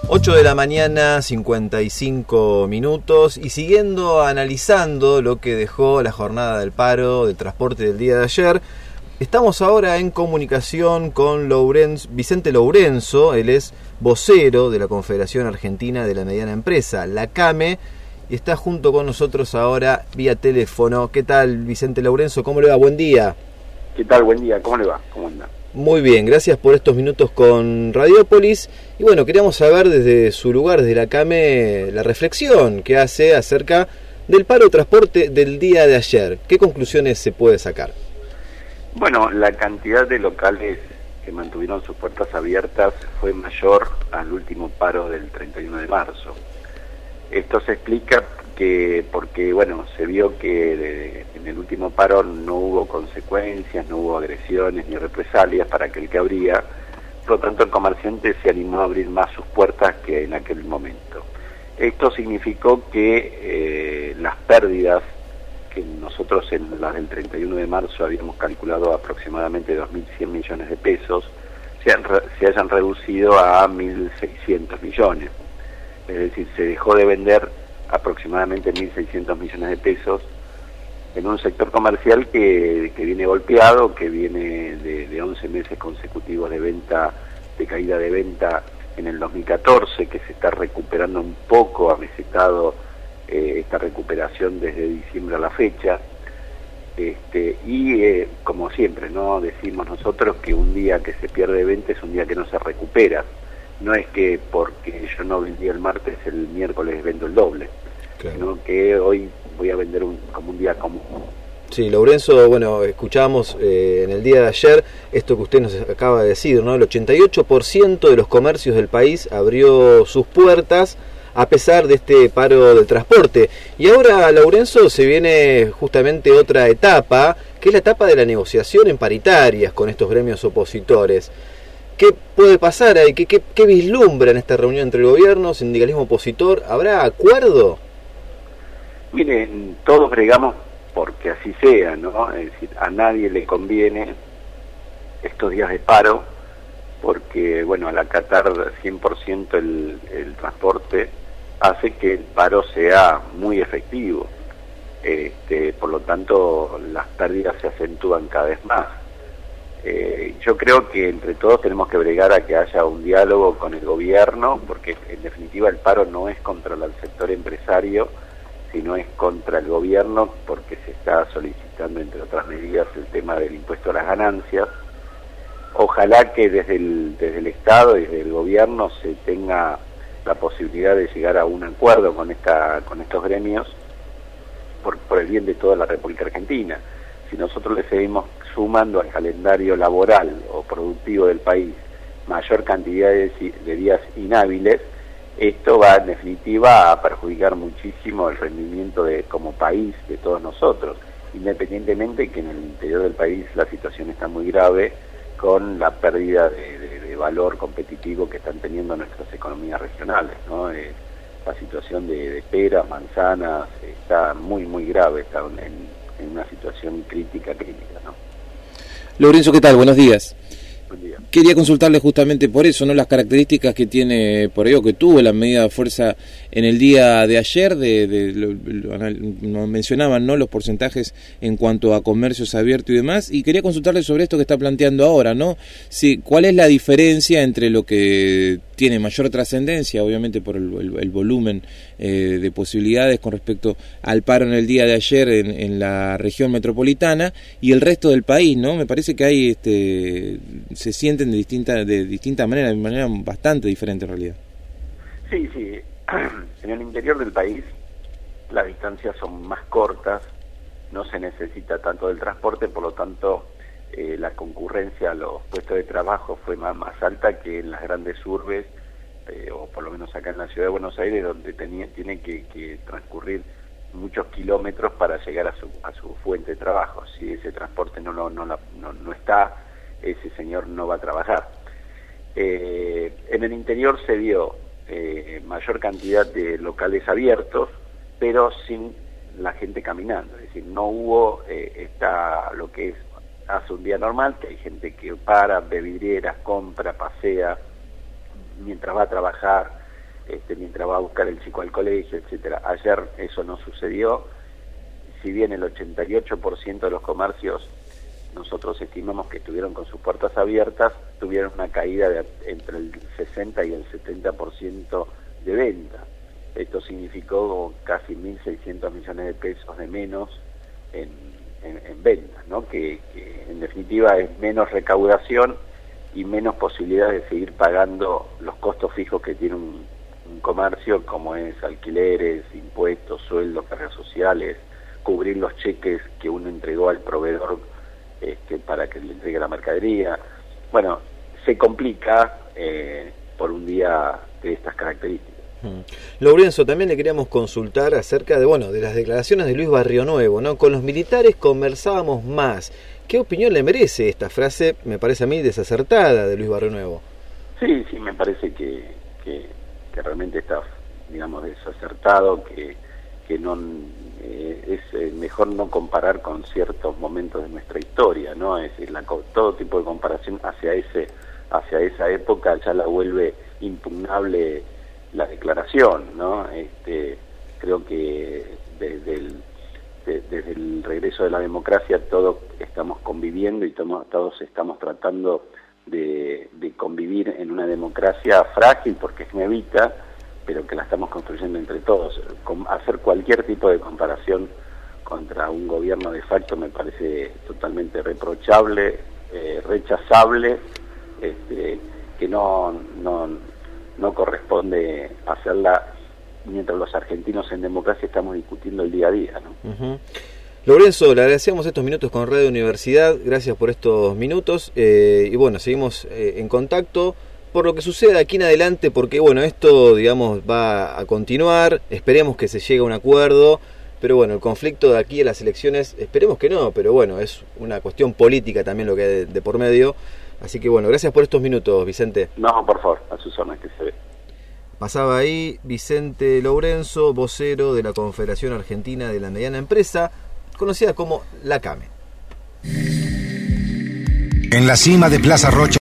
8 de la mañana, 55 minutos, y siguiendo analizando lo que dejó la jornada del paro, del transporte del día de ayer, estamos ahora en comunicación con Vicente Lourenço. Él es vocero de la Confederación Argentina de la Mediana Empresa, la CAME, y está junto con nosotros ahora vía teléfono. ¿Qué tal, Vicente Lourenço? ¿Cómo le va? Buen día. ¿Qué tal? Buen día. ¿Cómo le va? ¿Cómo anda? Muy bien, gracias por estos minutos con Radiópolis. Y bueno, queríamos saber desde su lugar, desde la CAME, la reflexión que hace acerca del paro de transporte del día de ayer. ¿Qué conclusiones se puede sacar? Bueno, la cantidad de locales que mantuvieron sus puertas abiertas fue mayor al último paro del 31 de marzo. Esto se explica porque bueno, se vio que en el último paro no hubo consecuencias, no hubo agresiones ni represalias para aquel que abría. Por lo tanto, el comerciante se animó a abrir más sus puertas que en aquel momento. Esto significó que las pérdidas que nosotros en las del 31 de marzo habíamos calculado aproximadamente 2.100 millones de pesos, se hayan reducido a 1.600 millones. Es decir, se dejó de vender aproximadamente 1.600 millones de pesos en un sector comercial que viene golpeado, que viene de 11 meses consecutivos de caída de venta en el 2014, que se está recuperando un poco, amesetado esta recuperación desde diciembre a la fecha. Como siempre, ¿no? Decimos nosotros que un día que se pierde venta es un día que no se recupera. No es que porque yo no vendí el martes, el miércoles vendo el doble, claro, sino que hoy voy a vender como un día común. Sí, Lourenço, bueno, escuchábamos en el día de ayer esto que usted nos acaba de decir, ¿no? El 88% de los comercios del país abrió sus puertas a pesar de este paro del transporte. Y ahora, Lourenço, se viene justamente otra etapa, que es la etapa de la negociación en paritarias con estos gremios opositores. ¿Qué puede pasar ahí? ¿Qué vislumbra en esta reunión entre el gobierno, sindicalismo opositor? ¿Habrá acuerdo? Miren, todos bregamos porque así sea, ¿no? Es decir, a nadie le conviene estos días de paro, porque, bueno, al acatar 100% el transporte, hace que el paro sea muy efectivo. Por lo tanto, las pérdidas se acentúan cada vez más. Yo creo que entre todos tenemos que bregar a que haya un diálogo con el gobierno, porque en definitiva el paro no es contra el sector empresario, sino es contra el gobierno, porque se está solicitando, entre otras medidas, el tema del impuesto a las ganancias. Ojalá que desde el Estado y desde el gobierno se tenga la posibilidad de llegar a un acuerdo con estos gremios por el bien de toda la República Argentina. Si nosotros le seguimos sumando al calendario laboral o productivo del país mayor cantidad de días inhábiles, esto va en definitiva a perjudicar muchísimo el rendimiento como país de todos nosotros, independientemente que en el interior del país la situación está muy grave con la pérdida de valor competitivo que están teniendo nuestras economías regionales, ¿no? La situación de peras, manzanas, está muy grave, está en una situación crítica, ¿no? Lourenço, ¿qué tal? Buenos días. Buen día. Quería consultarle justamente por eso, ¿no? Las características que tiene, por ello que tuvo la medida de fuerza en el día de ayer, nos mencionaban, ¿no?, los porcentajes en cuanto a comercios abiertos y demás, y quería consultarle sobre esto que está planteando ahora, ¿no? Sí, ¿cuál es la diferencia entre lo que tiene mayor trascendencia, obviamente por el volumen de posibilidades con respecto al paro en el día de ayer en la región metropolitana y el resto del país, ¿no? Me parece que hay se sienten de distinta manera, de manera bastante diferente en realidad. Sí. En el interior del país las distancias son más cortas, no se necesita tanto del transporte, por lo tanto la concurrencia a los puestos de trabajo fue más alta que en las grandes urbes, o por lo menos acá en la ciudad de Buenos Aires, donde tiene que transcurrir muchos kilómetros para llegar a su fuente de trabajo. Si ese transporte no está, ese señor no va a trabajar. En el interior se vio mayor cantidad de locales abiertos, pero sin la gente caminando, es decir, no hubo lo que es hace un día normal, que hay gente que para, ve vidrieras, compra, pasea mientras va a trabajar, mientras va a buscar el chico al colegio, etcétera. Ayer eso no sucedió. Si bien el 88% de los comercios nosotros estimamos que estuvieron con sus puertas abiertas, tuvieron una caída de entre el 60 y el 70% de venta. Esto significó casi 1.600 millones de pesos de menos en ventas, ¿no? Que en definitiva es menos recaudación y menos posibilidades de seguir pagando los costos fijos que tiene un comercio, como es alquileres, impuestos, sueldos, cargas sociales, cubrir los cheques que uno entregó al proveedor para que le entregue la mercadería. Bueno, se complica por un día de estas características. Lourenço, también le queríamos consultar acerca de las declaraciones de Luis Barrionuevo, ¿no? Con los militares conversábamos más. ¿Qué opinión le merece esta frase, me parece a mí, desacertada de Luis Barrionuevo? Sí, me parece que realmente está, digamos, desacertado, que no es mejor no comparar con ciertos momentos de nuestra historia, ¿no? Es decir, todo tipo de comparación hacia esa época ya la vuelve impugnable la declaración, ¿no? Creo que desde el regreso de la democracia todos estamos conviviendo y todos estamos tratando de convivir en una democracia frágil porque es nuevita, pero que la estamos construyendo entre todos. Hacer cualquier tipo de comparación contra un gobierno de facto me parece totalmente reprochable, rechazable, que no corresponde hacerla mientras los argentinos en democracia estamos discutiendo el día a día, ¿no? Uh-huh. Lourenço, le agradecemos estos minutos con Radio Universidad, gracias por estos minutos, y bueno, seguimos en contacto por lo que suceda aquí en adelante, porque bueno, esto digamos va a continuar, esperemos que se llegue a un acuerdo, pero bueno, el conflicto de aquí a las elecciones, esperemos que no, pero bueno, es una cuestión política también lo que hay de por medio, así que bueno, gracias por estos minutos, Vicente. No, por favor, a sus órdenes, que se ve. Pasaba ahí Vicente Lourenço, vocero de la Confederación Argentina de la Mediana Empresa, conocida como la CAME. En la cima de Plaza Rocha